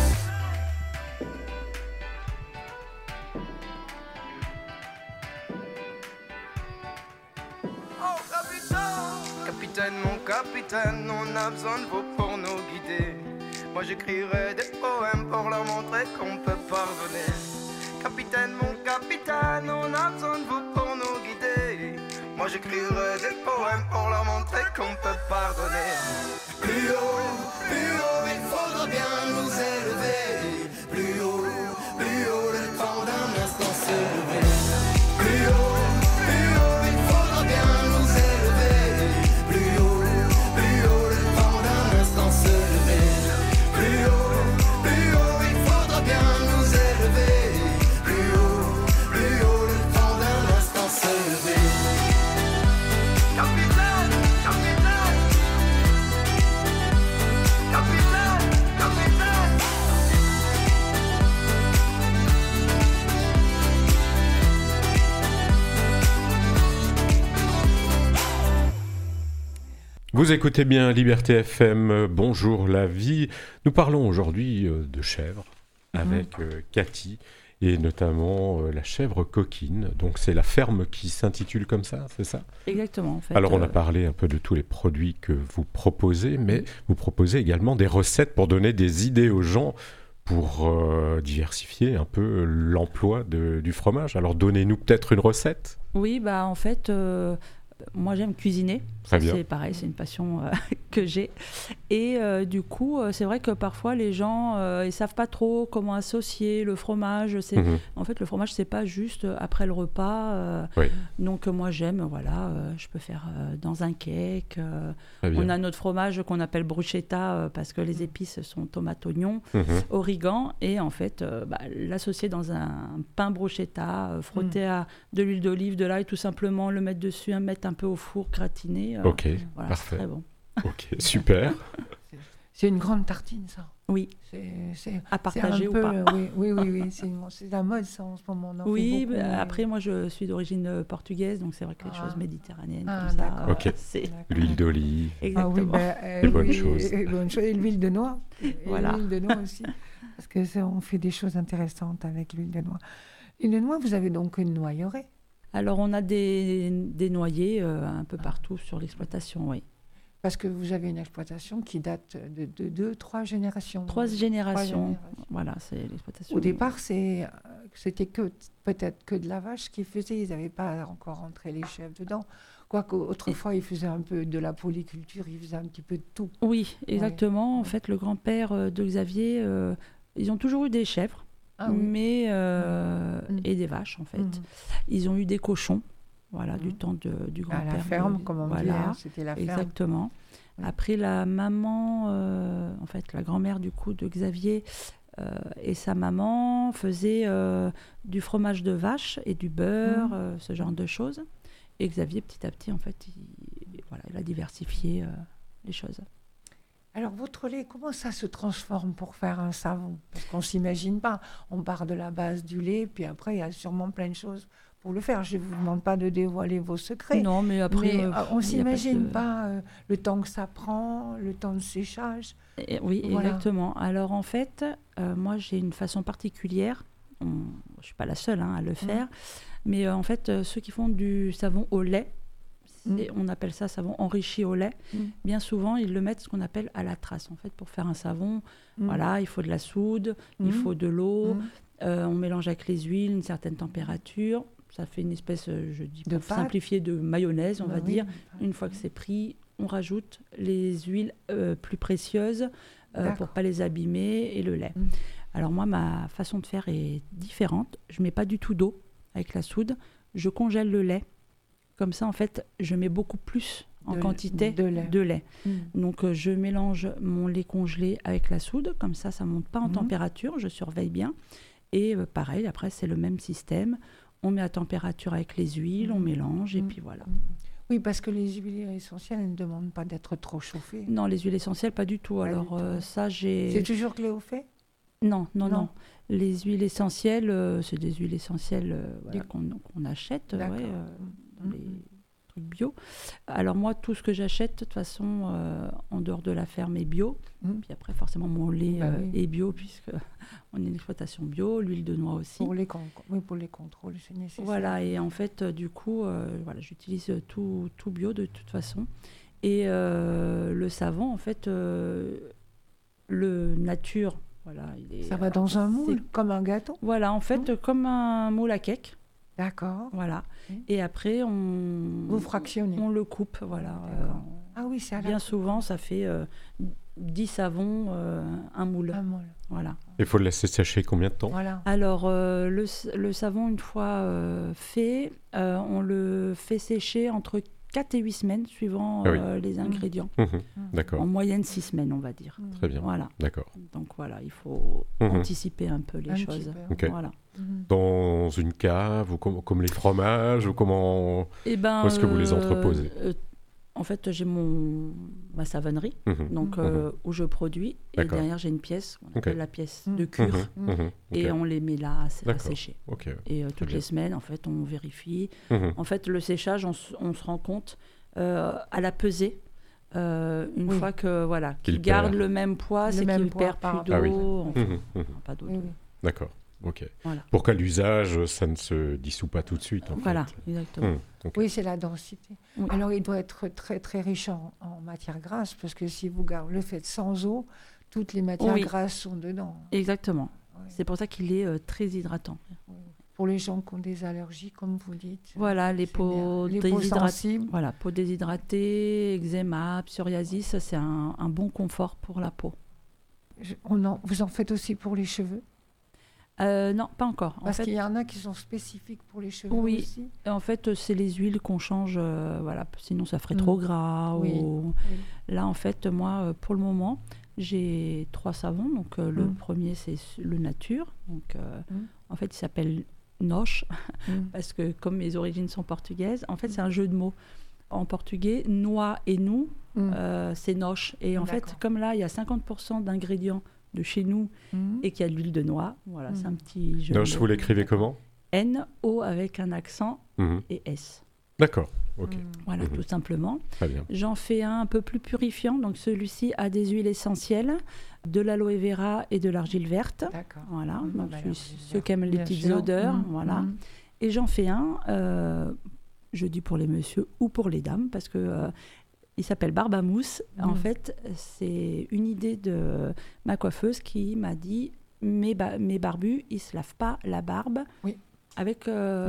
Oh, capitaine. Capitaine, mon capitaine, on a besoin de vous pour nous guider. Moi j'écrirai des poèmes pour leur montrer qu'on peut pardonner. Capitaine, mon capitaine, on a besoin de vous pour nous guider. Moi j'écrirai des poèmes pour leur montrer qu'on peut pardonner. Plus haut, il faudra bien nous élever. Plus haut, le temps d'un instant se lever. Plus haut, il faudra bien nous élever. Plus haut, le temps d'un instant se lever. Plus haut, il faudra bien nous élever. Plus haut, le temps d'un instant se lever. Capitaine, capitaine, capitaine, capitaine. Vous écoutez bien Liberté FM, bonjour la vie. Nous parlons aujourd'hui de chèvres avec Cathy et notamment la chèvre coquine. Donc c'est la ferme qui s'intitule comme ça, c'est ça ? Exactement. En fait, Alors on a parlé un peu de tous les produits que vous proposez, mais vous proposez également des recettes pour donner des idées aux gens pour diversifier un peu l'emploi du fromage. Alors donnez-nous peut-être une recette. Oui, en fait, moi j'aime cuisiner. Très bien. C'est pareil, c'est une passion que j'ai. Et du coup, c'est vrai que parfois les gens, ils savent pas trop comment associer le fromage. En fait, le fromage, c'est pas juste après le repas. Oui. Donc moi j'aime, je peux faire dans un cake. Très bien. On a notre fromage qu'on appelle bruschetta parce que les épices sont tomates, oignons, origan. Et en fait, l'associer dans un pain bruschetta, frotter à de l'huile d'olive, de l'ail, tout simplement, le mettre dessus, mettre un peu au four, gratiner. Ok, voilà, parfait. c'est très bon. Ok, super. C'est une grande tartine, ça. Oui. C'est À partager un peu, ou pas. Oui. C'est la mode, ça, en ce moment. On en Oui, fait beaucoup, après, moi, je suis d'origine portugaise, donc c'est vrai que les choses méditerranéennes, comme ça, d'accord. Ok. c'est L'huile d'olive. exactement. Des bonnes choses. Et l'huile de noix. Voilà. Et l'huile de noix aussi. Parce qu'on fait des choses intéressantes avec l'huile de noix. L'huile de noix, vous avez donc une noyaurie. Alors, on a des noyers un peu partout sur l'exploitation, oui. Parce que vous avez une exploitation qui date de 2-3 générations. Trois générations. Voilà, c'est l'exploitation. Au départ, c'était peut-être que de la vache qu'ils faisaient. Ils n'avaient pas encore rentré les chèvres dedans. Quoique autrefois, ils faisaient un peu de la polyculture, ils faisaient un petit peu de tout. Oui, exactement. Ouais. En fait, le grand-père de Xavier, ils ont toujours eu des chèvres, mais et des vaches, en fait. Ils ont eu des cochons. Voilà, du temps du grand-père. À la ferme, comme on dit, c'était la ferme. Exactement. Oui. Après, la maman, en fait, la grand-mère du coup de Xavier et sa maman faisaient du fromage de vache et du beurre, ce genre de choses. Et Xavier, petit à petit, en fait, il a diversifié les choses. Alors, votre lait, comment ça se transforme pour faire un savon ? Parce qu'on ne s'imagine pas. On part de la base du lait, puis après, il y a sûrement plein de choses pour le faire. Je ne vous demande pas de dévoiler vos secrets. Non, mais après... on ne s'imagine pas le temps que ça prend, le temps de séchage. Oui, voilà. Exactement. Alors, en fait, moi, j'ai une façon particulière. Je ne suis pas la seule à le faire. Mais en fait, ceux qui font du savon au lait, on appelle ça savon enrichi au lait. Bien souvent, ils le mettent ce qu'on appelle à la trace. En fait, pour faire un savon, voilà, il faut de la soude, il faut de l'eau, on mélange avec les huiles, une certaine température. Ça fait une espèce, je dis pour simplifier, de mayonnaise, on va dire. Une fois que c'est pris, on rajoute les huiles plus précieuses pour ne pas les abîmer et le lait. Alors moi, ma façon de faire est différente. Je ne mets pas du tout d'eau avec la soude. Je congèle le lait. Comme ça, en fait, je mets beaucoup plus en quantité de lait. Donc, je mélange mon lait congelé avec la soude. Comme ça ne monte pas en température. Je surveille bien. Et pareil, après, c'est le même système. On met à température avec les huiles, on mélange et puis voilà. Oui, parce que les huiles essentielles ne demandent pas d'être trop chauffées. Non, les huiles essentielles, pas du tout. Pas alors, du tout. Ça, j'ai... C'est toujours Cléo fait ? Non. Les huiles essentielles, c'est des huiles essentielles qu'on achète dans les trucs bio. Alors moi, tout ce que j'achète, de toute façon, en dehors de la ferme est bio. Puis après, forcément, mon lait est bio, puisqu'on est une exploitation bio, l'huile de noix aussi. Pour les contrôles, c'est nécessaire. Voilà, et en fait, du coup, j'utilise tout bio de toute façon. Et le savon, en fait, le nature... Voilà, ça va dans un moule, comme un gâteau. Voilà, en fait, comme un moule à cake. D'accord. Voilà. Et après, Vous fractionnez. on le coupe. Voilà. Ah oui, c'est à la Bien souvent, ça fait 10 savons, un moule. Un moule. Voilà. Il faut le laisser sécher combien de temps? Voilà. Alors, le savon, une fois fait, on le fait sécher entre 4 et 8 semaines, suivant les ingrédients. D'accord. En moyenne, 6 semaines, on va dire. Très bien. Voilà. D'accord. Donc voilà, il faut anticiper un peu les choses. Ok. Voilà. Dans une cave ou comme les fromages ou comment où est-ce que vous les entreposez? En fait, j'ai ma savonnerie, donc où je produis, et derrière j'ai une pièce, on appelle la pièce de cure, et on les met là à sécher. Okay. Et toutes les semaines, en fait, on vérifie. En fait, le séchage, on se rend compte à la pesée. Une fois que qu'il garde le même poids, c'est qu'il perd plus d'eau, pas d'eau. D'accord. Ok. Voilà. Pour qu'à l'usage, ça ne se dissout pas tout de suite. Voilà, exactement. Okay. Oui, c'est la densité. Oui. Alors, il doit être très, très riche en matières grasses, parce que si vous le faites sans eau, toutes les matières grasses sont dedans. Exactement. Oui. C'est pour ça qu'il est très hydratant. Oui. Pour les gens qui ont des allergies, comme vous dites. Voilà, les peaux sensibles. Voilà, peau déshydratée, eczéma, psoriasis, c'est un bon confort pour la peau. Vous en faites aussi pour les cheveux? Non, pas encore. Parce qu'il y en a qui sont spécifiques pour les cheveux aussi. En fait, c'est les huiles qu'on change, sinon ça ferait trop gras. Là, en fait, moi, pour le moment, j'ai 3 savons. Donc, le premier, c'est le Nature. Donc, en fait, il s'appelle Noche, parce que comme mes origines sont portugaises, en fait, c'est un jeu de mots. En portugais, noix et nous, c'est Noche. Et en fait, comme là, il y a 50% d'ingrédients de chez nous et qu'il y a de l'huile de noix. Voilà, c'est un petit jeu. Noche, vous l'écrivez comment? N-O avec un accent et S. D'accord, ok. Voilà, tout simplement. Très bien. J'en fais un peu plus purifiant. Donc celui-ci a des huiles essentielles, de l'aloe vera et de l'argile verte. D'accord. Voilà, donc ceux qui aiment les petites odeurs. Voilà. Et j'en fais un, je dis pour les messieurs ou pour les dames, parce que... il s'appelle Barbe à Mousse. En fait, c'est une idée de ma coiffeuse qui m'a dit mes barbus, ils ne se lavent pas la barbe avec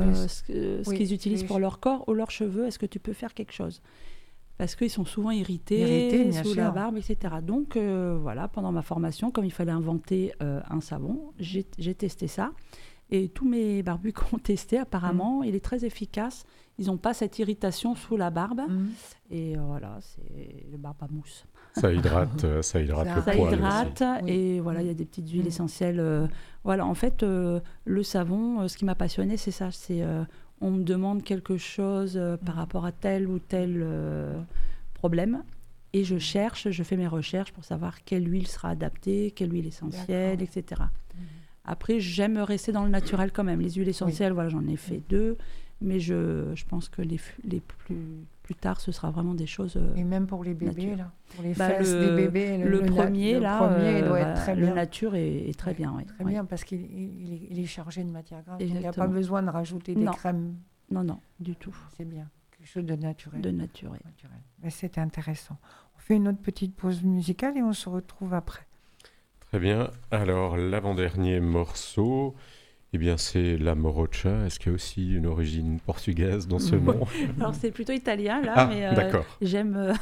ce qu'ils utilisent pour leur corps ou leurs cheveux. Est-ce que tu peux faire quelque chose? Parce qu'ils sont souvent irrités sous la barbe, etc. Donc, voilà, pendant ma formation, comme il fallait inventer un savon, j'ai testé ça. Et tous mes barbus qui ont testé, apparemment, il est très efficace. Ils n'ont pas cette irritation sous la barbe. Et voilà, c'est le barbe à mousse. Ça hydrate le poil. Ça hydrate. Et voilà, il y a des petites huiles essentielles. Voilà, en fait, le savon, ce qui m'a passionnée, c'est ça. On me demande quelque chose par rapport à tel ou tel problème. Et je fais mes recherches pour savoir quelle huile sera adaptée, quelle huile essentielle, etc. Après, j'aime rester dans le naturel quand même. Les huiles essentielles, voilà, j'en ai fait 2. Mais je pense que les plus tard, ce sera vraiment des choses et même pour les bébés, là, pour les fesses des bébés. Le premier, il doit être très bien. Le Nature est très bien. Très bien, parce qu'il est chargé de matière grasse. Il n'y a pas besoin de rajouter des crèmes. Non, du tout. C'est bien. Quelque chose de naturel. De naturel. Mais c'est intéressant. On fait une autre petite pause musicale et on se retrouve après. Très bien. Alors, l'avant-dernier morceau, c'est la morocha. Est-ce qu'il y a aussi une origine portugaise dans ce nom? Alors, c'est plutôt italien, là, mais d'accord. J'aime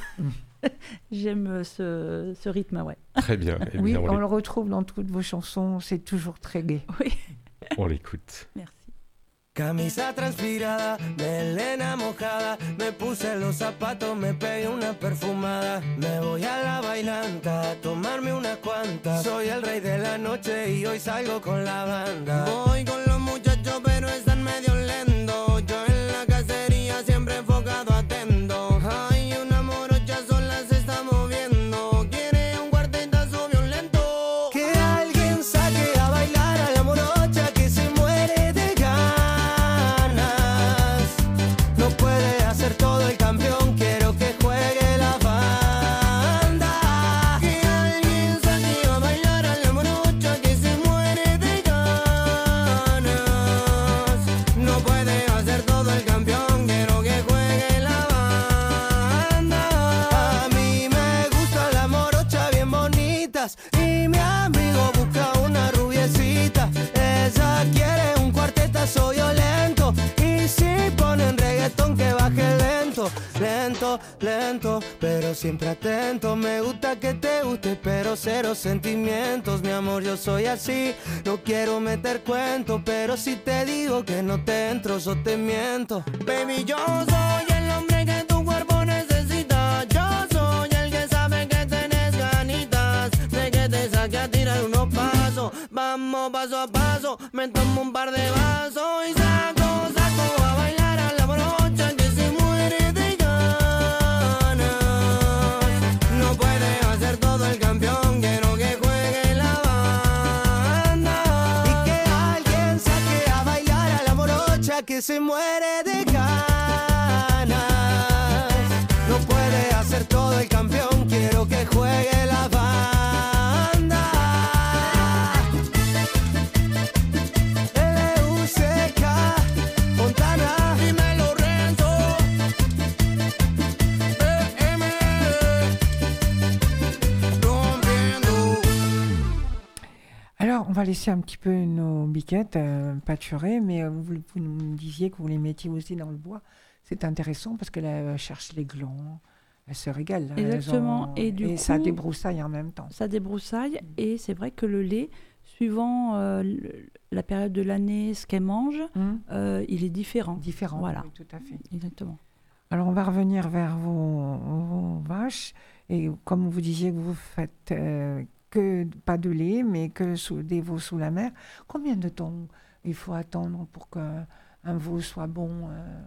ce rythme, ouais. Très bien. Oui, on le retrouve dans toutes vos chansons, c'est toujours très gai. Oui. On l'écoute. Merci. Camisa transpirada, melena mojada, me puse los zapatos, me pegué una perfumada, me voy a la bailanta, a tomarme unas cuantas, soy el rey de la noche y hoy salgo con la banda. Voy con los muchachos pero están medio lentos, yo en la cacería siempre enfocado atento, ay una morocha sola se está moviendo, quiere un cuartetazo violento, que alguien saque a bailar a la morocha que se muere de ganas. Todo el campeón, quiero que juegue la banda. Que alguien saque a bailar a la morocha que se muere de ganas. No puede hacer todo el campeón, quiero que juegue la banda. A mí me gustan las morochas bien bonitas y mi amigo busca una rubiecita. Esa quiere un cuartetazo violento y lento, lento, pero siempre atento. Me gusta que te guste, pero cero sentimientos. Mi amor, yo soy así, no quiero meter cuento, pero si te digo que no te entro, yo te miento. Baby, yo soy el hombre que tu cuerpo necesita. Yo soy el que sabe que tenés ganitas de que te saque a tirar unos pasos. Vamos paso a paso, me tomo un par de vasos y saco a bailar a la brocha que se muere de ganas. No puede hacer todo el campeón, quiero que juegue la banda. Y que alguien saque a bailar a la brocha que se muere de ganas. No puede hacer todo el campeón, quiero que juegue la banda. Alors, on va laisser un petit peu nos biquettes pâturer, mais vous nous disiez que vous les mettiez aussi dans le bois. C'est intéressant parce qu'elle cherche les glands, elle se régale. Là. Exactement. Et du coup, ça débroussaille en même temps. Ça débroussaille et c'est vrai que le lait, suivant la période de l'année, ce qu'elle mange, il est différent. Différent, voilà. Oui, tout à fait. Exactement. Alors, on va revenir vers vos vaches. Et comme vous disiez que vous faites... que pas de lait, mais que des veaux sous la mer. Combien de temps il faut attendre pour qu'un veau soit bon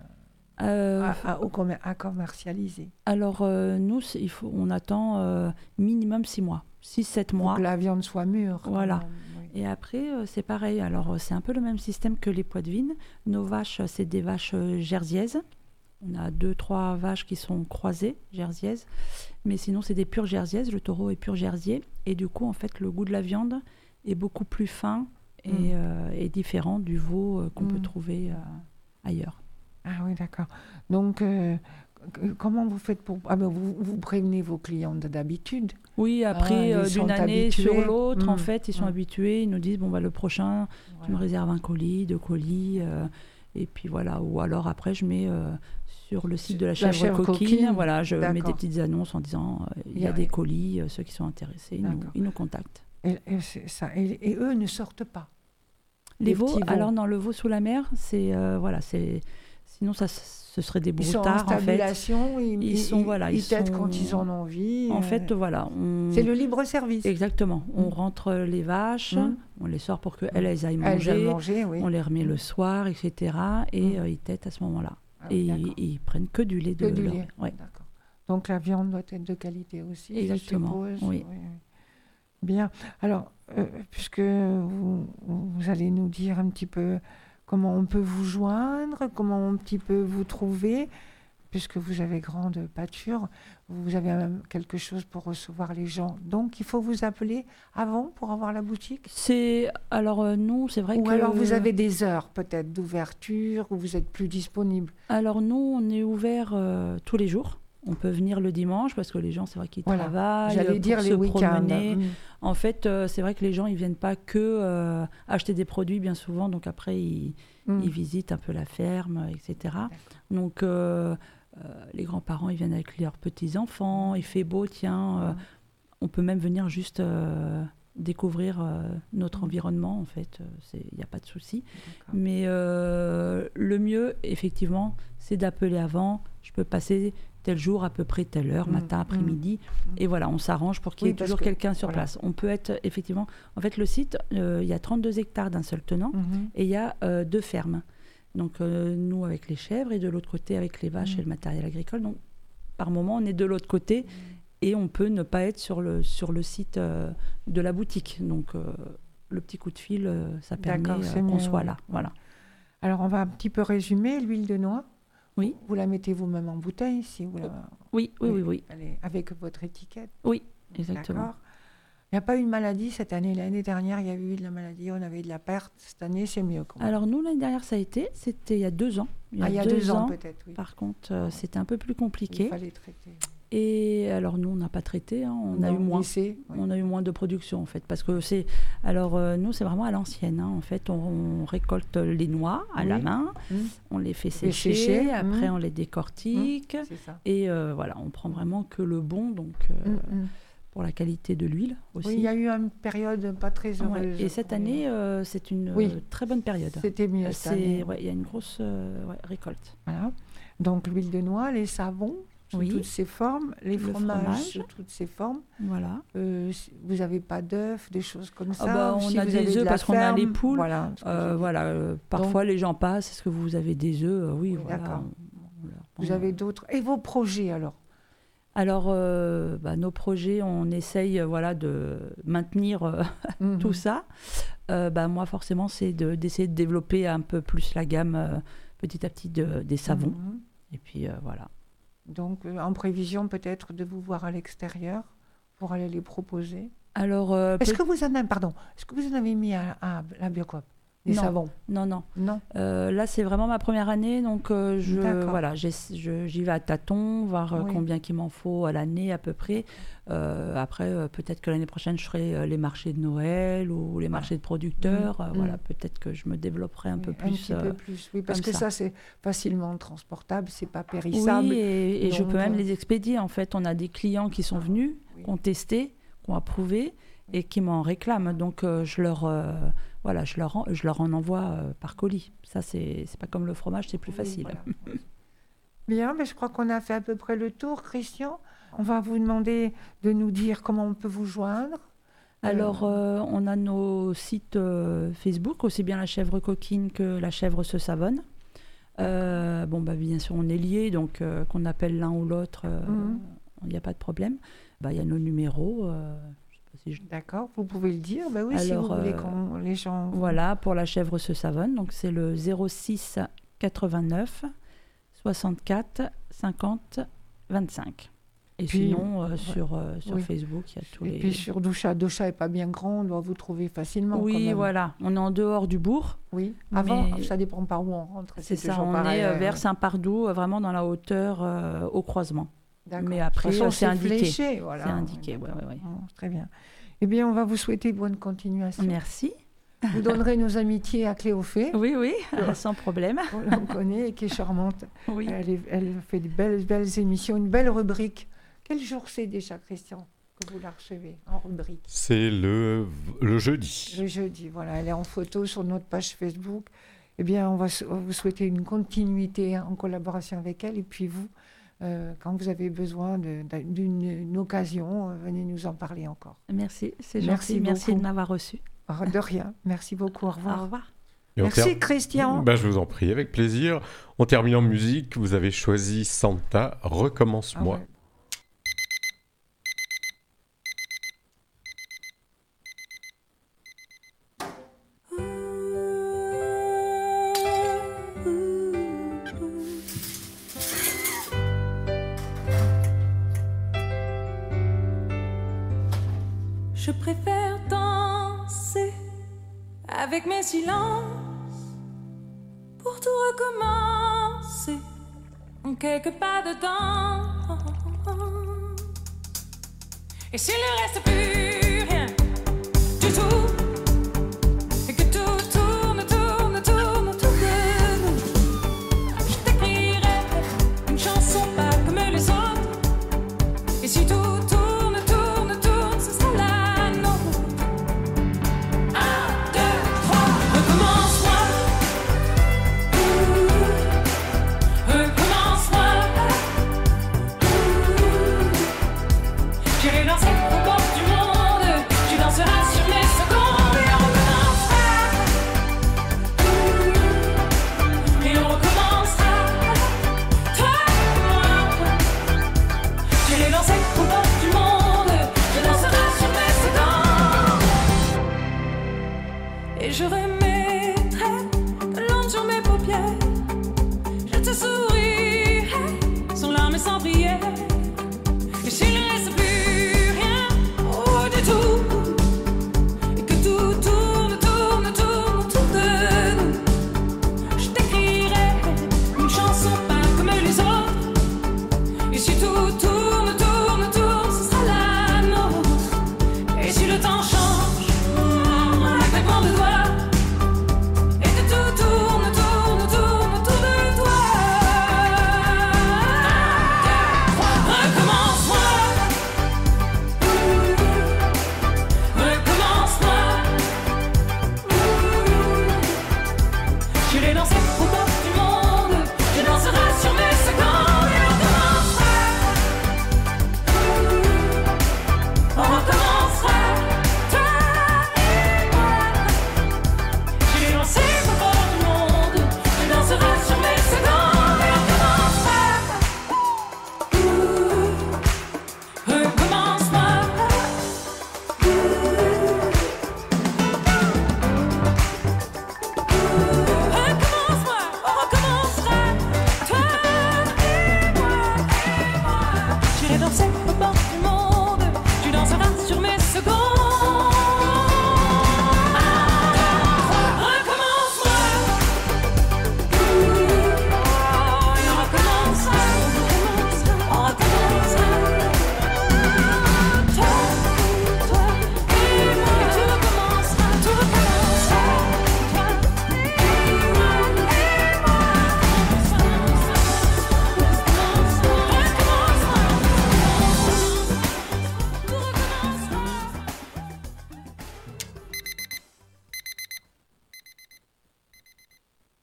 à commercialiser? Alors, nous, on attend minimum 6 mois, 6-7 mois. Pour que la viande soit mûre. Voilà. Oui. Et après, c'est pareil. Alors, c'est un peu le même système que les poitevines. Nos vaches, c'est des vaches jerseyaises. On a 2-3 vaches qui sont croisées, jerseyaises. Mais sinon, c'est des pures jerseyaises. Le taureau est pur jersier. Et du coup, en fait, le goût de la viande est beaucoup plus fin et différent du veau qu'on peut trouver ailleurs. Ah oui, d'accord. Donc, comment vous faites pour... vous prévenez vos clients d'habitude? Oui, après, d'une année habitués. sur l'autre, en fait, ils sont habitués. Ils nous disent, le prochain, tu me réserves 1 colis, 2 colis. Et puis voilà. Ou alors, après, je mets... sur le site de la chèvre coquine, voilà, je mets des petites annonces en disant il y a des colis, ceux qui sont intéressés, ils nous contactent. Et eux ne sortent pas. Les veaux, alors non, le veau sous la mer, sinon ce serait des broutards en fait. Ils têtent quand ils en ont envie. En fait, voilà. C'est le libre service. Exactement. On rentre les vaches, on les sort pour qu'elles aillent manger, on les remet le soir, etc. Et ils têtent à ce moment-là. Et ils prennent que du lait. Lait. Ouais. D'accord. Donc la viande doit être de qualité aussi. Exactement. Je suppose. Oui. Bien. Alors, puisque vous allez nous dire un petit peu comment on peut vous joindre, comment un petit peu vous trouver, puisque vous avez grande pâture, vous avez même quelque chose pour recevoir les gens. Donc, il faut vous appeler avant pour avoir la boutique? Nous, c'est vrai que... Ou alors vous avez des heures peut-être d'ouverture, où vous êtes plus disponible? Alors nous, on est ouvert tous les jours. On peut venir le dimanche parce que les gens, c'est vrai qu'ils travaillent. J'allais dire les week-ends. En fait, c'est vrai que les gens, ils viennent pas que acheter des produits bien souvent. Donc après, ils visitent un peu la ferme, etc. D'accord. Donc... les grands-parents, ils viennent avec leurs petits-enfants, il fait beau, on peut même venir juste découvrir notre environnement, en fait, il n'y a pas de souci. D'accord. Mais le mieux, effectivement, c'est d'appeler avant, je peux passer tel jour, à peu près telle heure, matin, après-midi, et voilà, on s'arrange pour qu'il y ait toujours quelqu'un sur place. On peut être, effectivement, en fait, le site, il y a 32 hectares d'un seul tenant, et il y a 2 fermes. Donc, nous, avec les chèvres, et de l'autre côté, avec les vaches et le matériel agricole. Donc, par moment, on est de l'autre côté et on peut ne pas être sur le site de la boutique. Donc, le petit coup de fil, ça permet qu'on soit là. Voilà. Alors, on va un petit peu résumer. L'huile de noix, oui. Vous la mettez vous-même en bouteille si vous la... Oui. Allez, avec votre étiquette? Oui, exactement. D'accord. Il n'y a pas eu de maladie cette année. L'année dernière, il y a eu de la maladie, on avait de la perte. Cette année, c'est mieux. Alors nous, l'année dernière, c'était il y a 2 ans. Il y a 2 ans peut-être, oui. Par contre, c'était un peu plus compliqué. Il fallait traiter. Et alors nous, on n'a pas traité, on a eu moins. On a eu moins de production en fait, parce que nous c'est vraiment à l'ancienne. En fait, on récolte les noix à la main, on les fait sécher, après on les décortique, et voilà, on prend vraiment que le bon, donc pour la qualité de l'huile aussi. Oui, il y a eu une période pas très heureuse. Et cette année, c'est une très bonne période. C'était mieux cette année. Il y a une grosse récolte. Voilà. Donc l'huile de noix, les savons. Sous toutes ces formes, les fromages sous toutes ces formes. Voilà. Vous n'avez pas d'œufs, des choses comme ça? On a des œufs parce qu'on a les poules. Voilà. Parfois, les gens passent. Est-ce que vous avez des œufs? Oui, voilà. D'accord. Vous avez d'autres. Et vos projets alors? Alors, nos projets, on essaye de maintenir tout ça. Moi, forcément, c'est d'essayer de développer un peu plus la gamme petit à petit des savons. Et puis, voilà. Donc, en prévision peut-être de vous voir à l'extérieur pour aller les proposer. Alors, est-ce que vous en avez mis à la Biocoop, les savons? Non. Là, c'est vraiment ma première année, donc j'y vais à tâtons, voir combien qu'il m'en faut à l'année à peu près. Après, peut-être que l'année prochaine, je ferai les marchés de Noël ou les marchés de producteurs. Peut-être que je me développerai un peu plus. Un petit peu plus, oui, parce que ça, c'est facilement transportable, c'est pas périssable. Oui, et je peux même les expédier. En fait, on a des clients qui sont venus, qui ont testé, qui ont approuvé et qui m'en réclament. Donc, je leur en envoie par colis. Ça, c'est pas comme le fromage, c'est plus facile. Voilà. Bien, mais je crois qu'on a fait à peu près le tour, Christian. On va vous demander de nous dire comment on peut vous joindre. Alors, on a nos sites Facebook, aussi bien la chèvre coquine que la chèvre se savonne. Bien sûr, on est liés, donc qu'on appelle l'un ou l'autre, il n'y a pas de problème. Il y a nos numéros. D'accord, vous pouvez le dire. Oui, si vous voulez qu'on les gens... Voilà, pour la chèvre se savonne, donc c'est le 06 89 64 50 25. Et puis, sinon, sur Facebook, il y a tous les... Et puis sur Doucha n'est pas bien grand, on doit vous trouver facilement. Oui, voilà, on est en dehors du bourg. Oui, avant, ça dépend par où on rentre. C'est ça, on est vers Saint-Pardoux, vraiment dans la hauteur, au croisement. D'accord. Mais après, c'est indiqué. Fléché, voilà. C'est indiqué, oui. Très bien. Eh bien, on va vous souhaiter bonne continuation. Merci. Vous donnerez nos amitiés à Cléophée. Oui, sans problème. On connaît et qui est charmante. Oui. Elle fait de belles émissions, une belle rubrique. Quel jour c'est déjà, Christian, que vous la recevez en rubrique? C'est le jeudi. Le jeudi, voilà. Elle est en photo sur notre page Facebook. Eh bien, on va vous souhaiter une continuité en collaboration avec elle. Et puis vous, quand vous avez besoin d'une occasion, venez nous en parler encore. Merci, c'est gentil. Merci de m'avoir reçu. De rien. Merci beaucoup. Au revoir. Au revoir. Merci, Christian. Je vous en prie, avec plaisir. On termine en musique. Vous avez choisi Santa, Recommence-moi. Je préfère danser avec mes silences pour tout recommencer en quelques pas de temps. Et s'il ne reste plus rien du tout, et que tout tourne autour de nous, je t'écrirai une chanson pas comme les autres. Et si tout tourne, ce sera la nôtre. 1, 2, 3, recommence-moi. Recommence-moi. J'irai danser aux portes du monde. Tu danseras sur mes secondes. Et on recommencera. Et on recommencera. Toi et moi. J'irai danser aux portes du monde. Tu danseras sur mes secondes. Et je remettrai de l'encre sur mes paupières. Je te souris.